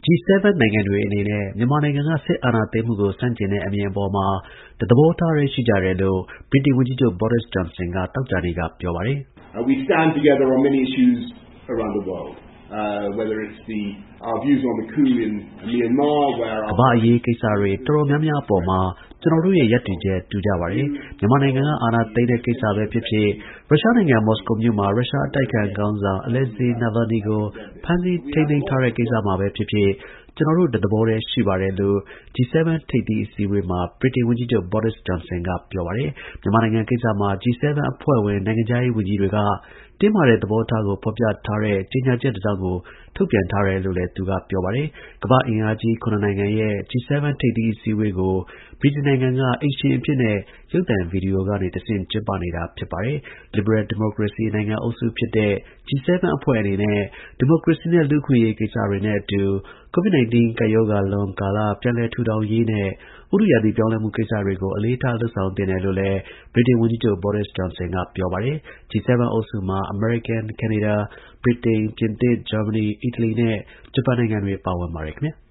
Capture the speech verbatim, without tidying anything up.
G セဗန် နိုင်ငံတွေအနေနဲ့မြန်မာနိုင်ငံကစစ်အာဏာသိမ်းမှုကိုဆန့်ကျင်တဲ့အမြင်အပေါ်မှာတသဘောထားရေးရှိကြတယ်လို့ဗြိတိန်ဝန်ကြီးချုပ် Boris Johnson ကသောကြာနေ့ကပြောပါတယ်။ We stand together on many issues around the world. Uh, whether it's the our views on the coup in Myanmar, where ကမ္ဘာအရေးကိစ္စတွေတော်တော်များများအပေါ်မှာကျွန်တော်တို့ရဲ့ယက်တီချက်တူကြပါတယ်မြန်မာနိုင်ငံကအာဏာသိမ်းတဲ့ကိစ္စပဲဖြစ်ဖြစ်ရုရှားနိုင်ငံမော်စကိုမြို့မှာရုရှားအတိုက်ခံခေါင်းဆောင် Alexei Navalny ကိုဖမ်းဆီးထိန်းသိမ်းထားတဲ့ကိစ္စမှာပဲဖြစ်ဖြစ်ကျွန်တော်တို့တသဘောတည်းရှိပါတယ်လို့ G セဗန် ထိပ်သီးအစည်းအဝေးမှာဗြိတိန်ဝန်ကြီးချုပ် Boris Johnson ကပြောပါတယ်မြန်မာနိုင်ငံကိစ္စမှာ G セဗန် အဖွဲ့ဝင်နိုင်ငံခြားရေးဝန်ကြီးတွေကတင်းမာတဲ့သဘောထားကိုဖော်ပြထားတဲ့ကြေညာချက်တစ်စောင်ကိုထုတ်ပြန်ထားတယ်လို့လည်းသူကပြောပါတယ်ကမ္ဘာ့အင်အားကြီး ခုနစ်နိုင်ငံရဲ့ G セဗန် ထိပ်သီးအစည်းအဝေးကိုဗြိတိန်နိုင်ငံကအိမ်ရှင်အဖြစ်နဲ့ရုပ်သံဗီဒီယိုကနေတဆင့်ကျင်းပနေတာဖြစ်ပါတယ်လစ်ဘရယ်ဒီမိုကရေစီနိုင်ငံအုပ်စုဖြစ်တဲ့ G セဗန် အဖွဲ့အနေနဲ့ဒီမိုကရေစီနဲ့လူ့အခွင့်အရေးကိစ္စတွေနဲ့အတူCOVID 19 ကပ်ရောဂါလွန်ကာလပြန်လည်ထူထောင်ရေးနဲ့ဥတုရာသီပြောင်းလဲမှုကိစ္စတွေကိုအလေးထားလုပ်ဆောင်သင့်တယ်လို့လည်းဗြိတိန်ဝန်ကြီးချုပ် Boris Johnson ကပြောပါတယ် G セဗန် အုပ်စုမှာအမေရိကန်ကနေဒါဗြိတိန်ပြင်သစ်ဂျာမနီအီတလီနဲ့ဂျပန်နိုင်ငံတွေပါဝင်ပါတယ်ခင်ဗျာ